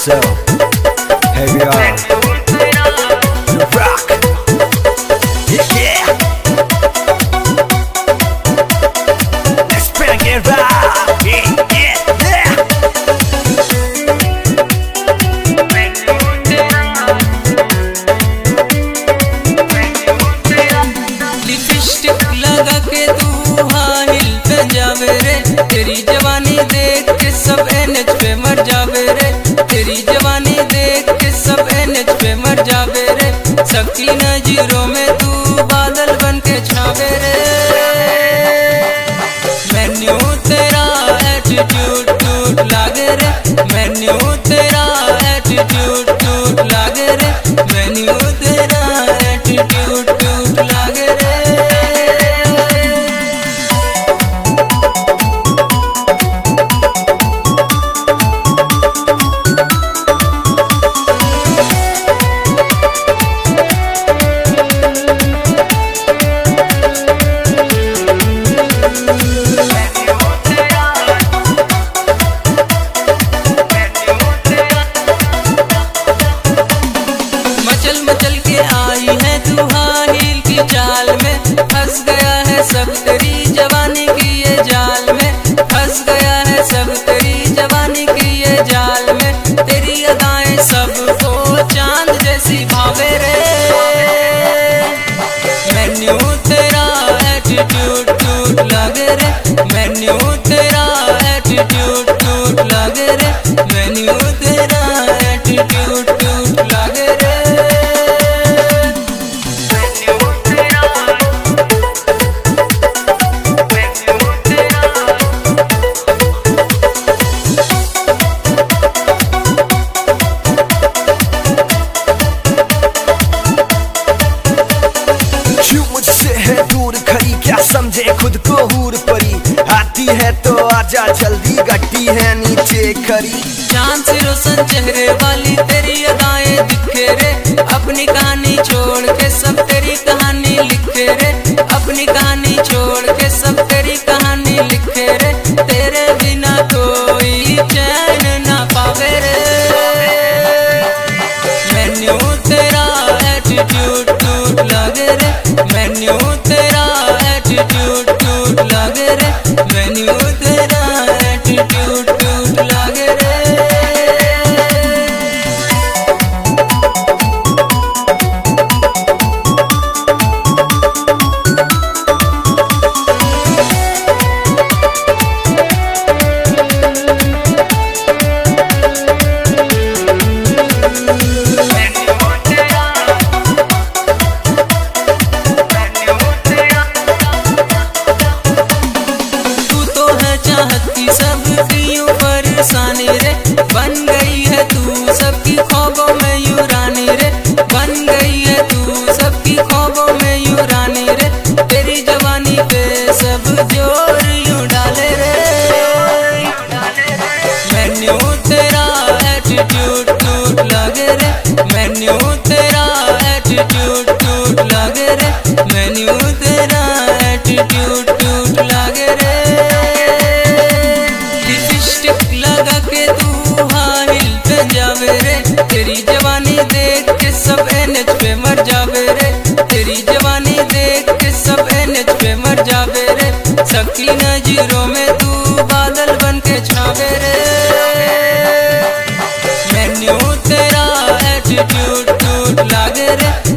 So, here we are. The rock. Yeah. Let's bring it rock. Yeah. Lipstick लगा के तू हाँ हिल पे जावे रे, तेरी जवानी देख के सब एनएच पे मर जावे रे, तेरी जवानी देख के सब एनएच पे मर जावे रे, सबकी नजरों में तू बादल बन के छावे रे। मेन्यू तेरा एटीट्यूड टूट लागे रे, मेन्यू तेरा एटीट्यूड टूट लागे रे, मेन्यू तेरा एटीट्यूड टूट लागे रे। मचल मचल के आई है तू हाँ हील की चाल में, फंस गया है सब तेरी जवानी की ये जाल में, फंस गया है सब तेरी जवानी की ये जाल में, तेरी अदाएं सबको चांद जैसी भावे रे। मेन्यू तेरा एटीट्यूड टूट लागे रे, मेन्यू तेरा एटीट्यूड टूट लागे रे, मेन्यू तेरा एटीट्यूड टूट लागे रे। क्यों मुझसे है दूर खड़ी, क्या समझे खुद को हूर परी, आती है तो आजा जल्दी, गट्टी है नीचे खड़ी। चांद से रोशन चेहरे वाली तेरी अदाएं दिखे रे, अपनी कहानी छोड़ के सब तेरी कहानी लिखे रे, अपनी कहानी छोड़ के सब तेरी कहानी लिखे रे, तेरे बिना कोई चैन ना पावे रे। मेन्यू तेरा एटीट्यूड टूट लागे रे, मेन्यू तेरा एटीट्यूड टूट लागे रे, मेन्यू तेरा एटीट्यूड टूट लागे रे। तू तो है चाहत की सबकी यूं परेशानी रे, बन गई है तू सबकी ख्वाबों में यूं रानी रे, बन गई है तू सबकी ख्वाबों में यूं रानी रे, तेरी जवानी पे सब जोर यूं डाले रे। मेन्यू तेरा एटीट्यूड टूट लागे रे, मेन्यू तेरा एटीट्यूड टूट लागे रे, मेन्यू तेरा एटीट्यूड टूट लागे रे। लिपस्टिक लगा के तू हाँ हिल पे जावे रे, तेरी जवानी देख के सब एनएच पे मर जावे रे, तेरी जवानी देख के सब एनएच पे मर जावे रे, सबकी नजरों में तू बादल बन के छावे रे। मेन्यू तेरा एटीट्यूड टूट लागे रे,